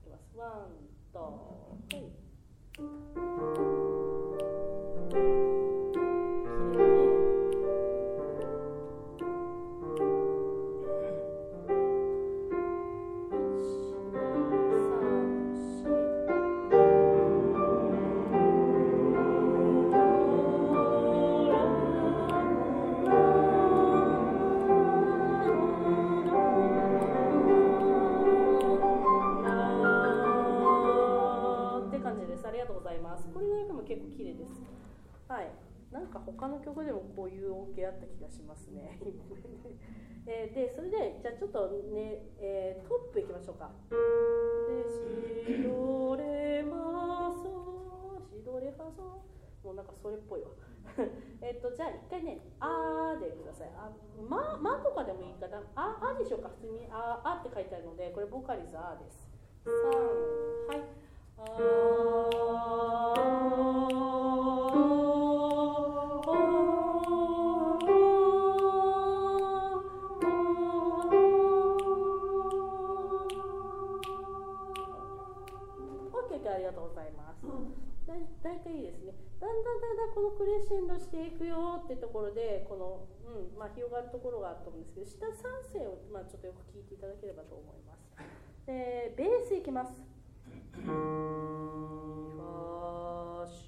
きます。ワン、ツー、はい。これなんかも結構綺麗です。はい。なんか他の曲でもこういう音形あった気がしますね。で、それでじゃあちょっとね、トップいきましょうか。で、シドレファソ、シドレファソ、もうなんかそれっぽいわ。じゃあ一回ね、あーでください。まとかでもいいかな。あでしょうか。普通にあって書いてあるので、これボーカリズあです。3、はい。もうちありがとうございます。だいたいいいですね。だんだんこのクレッシェンドしていくよってところでこの、広がるところがあると思うんですけど、下3声を、ちょっとよく聞いていただければと思います。でベースいきます。ファシ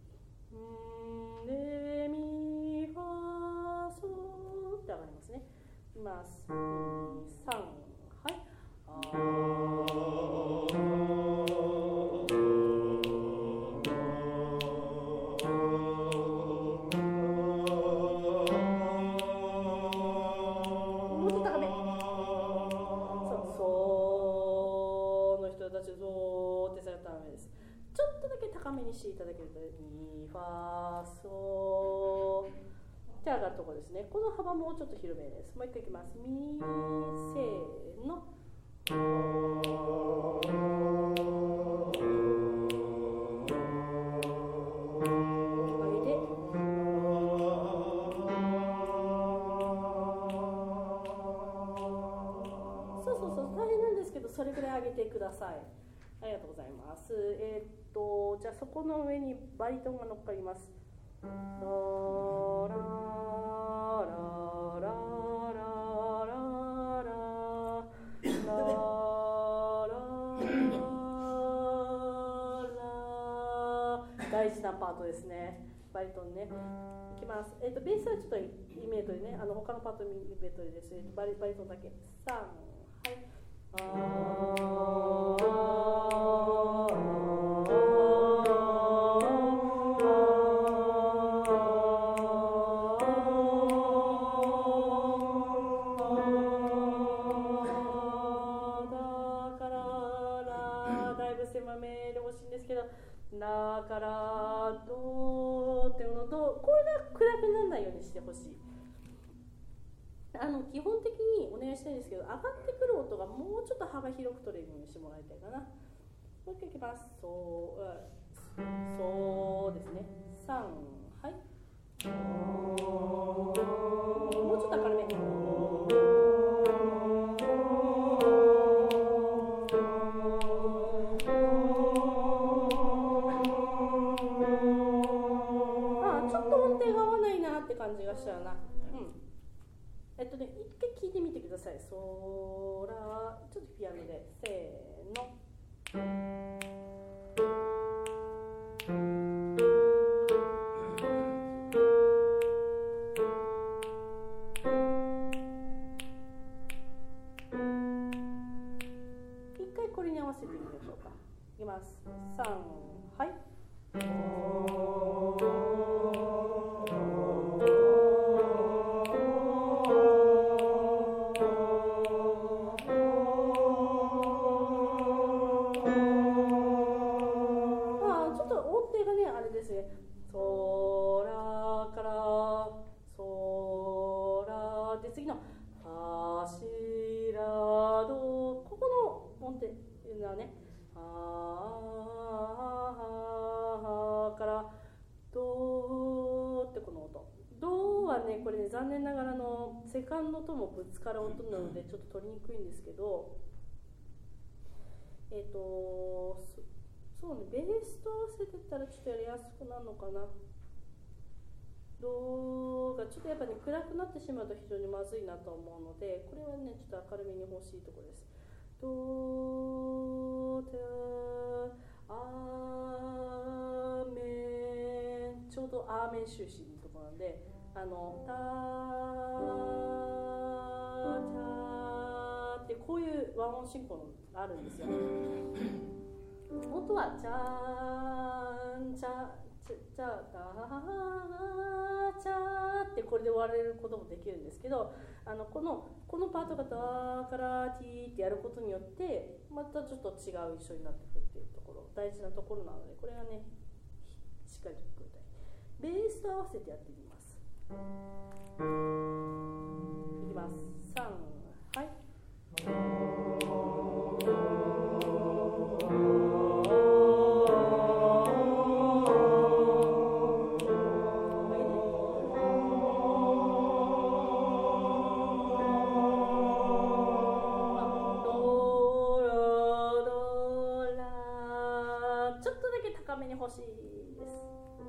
レミファソって上がりますね。いきます。2、3、はい。高めにしていただけるとミファソって上がるところですね。この幅もうちょっと広めです。もう一回いきます。ミせーの。上げてそう大変なんですけど、それぐらい上げてください。ありがとうございます。じゃあそこの上にバリトンが乗っかります。ララララララ大事なパートですね。バリトンね。いきます。ベースはちょっとイメートでね、他のパートイメートでです。バリトンだけ。3、はい。だからどうっていうのと、これが暗くならないようにしてほしい。基本的にお願いしたいんですけど、上がってくる音がもうちょっと幅広く取れるようにしてもらいたいかな。もう一回いきます。そうですね。3、はい。もうちょっと明るめ。感じがしたらな。一回聞いてみてください。ソラ、ちょっとピアノで、せーの。一回これに合わせてみましょうか。いきます。3、はい。ソラからソラで、次のファシラド、ここの音程がね、ファからドってこの音。ドはね、これね、残念ながらのセカンドともぶつかる音なのでちょっと取りにくいんですけど、 そうね、ベースと合わせてたらちょっとやりやすくなるのかな。ドがちょっとやっぱね暗くなってしまうと非常にまずいなと思うので、これはねちょっと明るめに欲しいところです。ドテアーメン、ちょうどアーメン終止のところなんで、タチャーってこういう和音進行があるんですよ。音はチャーンチャチャダーチャーってこれで終われることもできるんですけど、このパートがダーからティーってやることによってまたちょっと違う一緒になってくるっていうところ、大事なところなので、これがねしっかりと聞こえたい。ベースと合わせてやってみます。いきます。3、はい。欲しいです。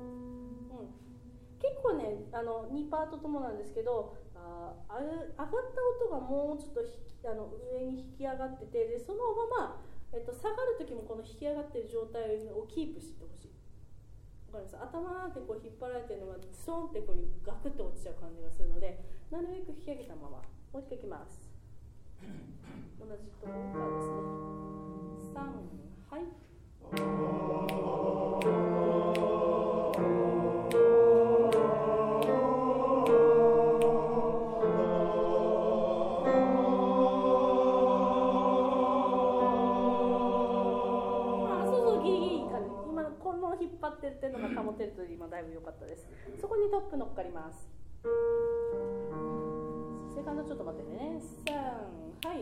結構ね2パートともなんですけど、上がった音がもうちょっと上に引き上がってて、でそのまま、下がる時もこの引き上がってる状態をキープしてほしい。わかります？頭でこう引っ張られてるのがストンってこうガクッと落ちちゃう感じがするので、なるべく引き上げたままもう一回いきます。同じところからですね。3、はい。引っ張ってるっていうのが保てると今だいぶ良かったです。そこにトップ乗っかります。セカンドちょっと待ってね。3、はい。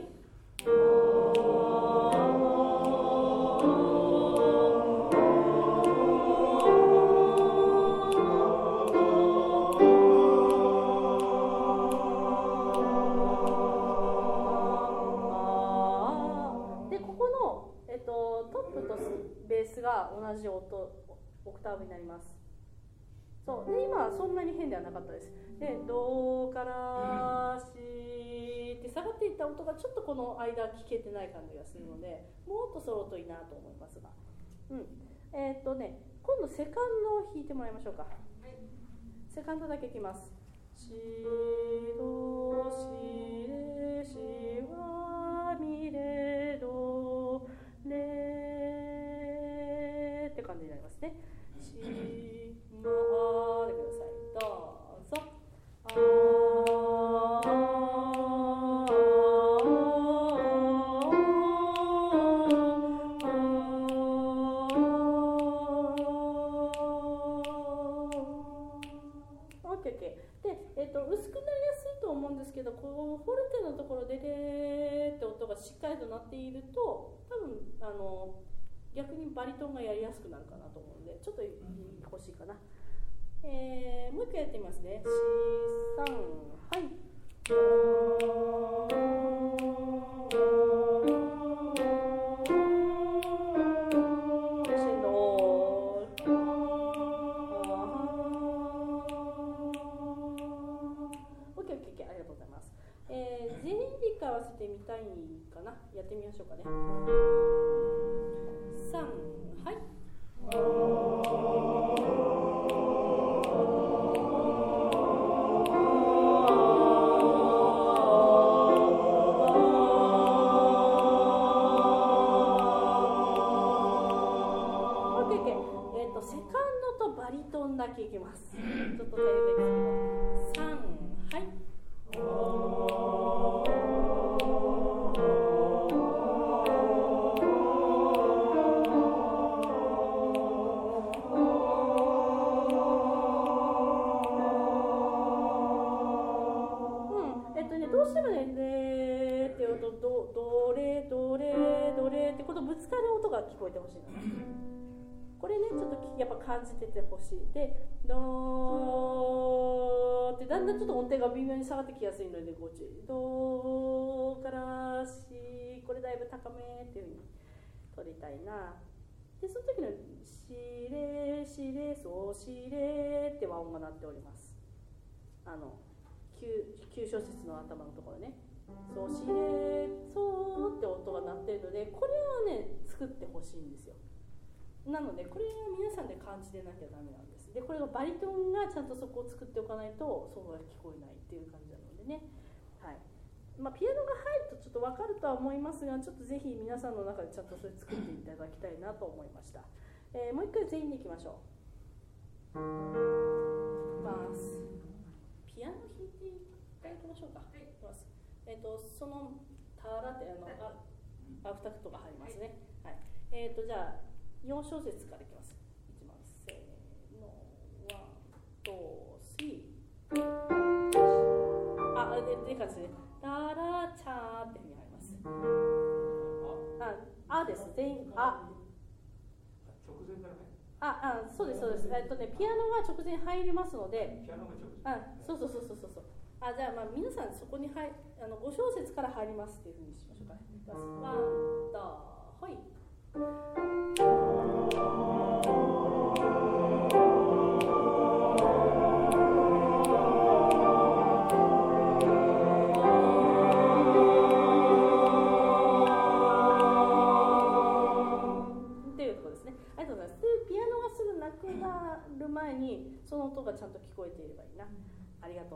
でここの、トップとベースが同じ音オクターブになります。そうで今はそんなに変ではなかったです。でドからシって下がっていった音がちょっとこの間聞けてない感じがするので、もっと揃うといいなと思いますが、今度セカンドを弾いてもらいましょうか。セカンドだけいきます。シドシレシワミレドレって感じになりますね。シマでください。どうぞ。で、薄くなりやすいと思うんですけど、こうフォルテのところででーって音がしっかりと鳴っていると、多分逆にバリトンがやりやすくなるかなと思うので、ちょっと欲しいかな。もう一回やってみますね。3、はい。ありがとうございます。全員で合わせてみたいかな。やってみましょうかね。3、はい。セカンドとバリトンだけいきます。ちょっと大変ですけど、3、はい。どうしてもね、レーって音、ドレドレドレってこのぶつかる音が聞こえてほしいな。これね、ちょっとやっぱ感じててほしい。で、ドーってだんだんちょっと音程が微妙に下がってきやすいのでご注意。ドからシ、これだいぶ高めっていう風にたいな。でその時のしれしれそうしれって和音が鳴っております。9小節の頭のところね、そうしれそうって音が鳴ってるので、これはね作ってほしいんですよ。なのでこれは皆さんで感じてなきゃダメなんです。でこれがバリトンがちゃんとそこを作っておかないとソロが聞こえないっていう感じなのでね、はい。ピアノが入るとちょっと分かるとは思いますが、ちょっとぜひ皆さんの中でちゃんとそれ作っていただきたいなと思いました。もう一回全員でいきましょう。ピアノ弾いていただきましょうか。はい、そのタラってアフタクトが入りますね。はい。じゃあ4小節からいきます。いきます。せーの、ワン、ツー、スリー。でかですね。タラチャーっていうふうに入ります。です。全員直前から入る。 そうですそうです。ピアノが直前入りますので。 ピアノが直前。 そう。じゃあ皆さんそこに5小節から入りますっていうふうにしましょうかね。ワン、ツー、ほい。ピアノがすぐなくなる前にその音がちゃんと聞こえていればいいな。ありがとう。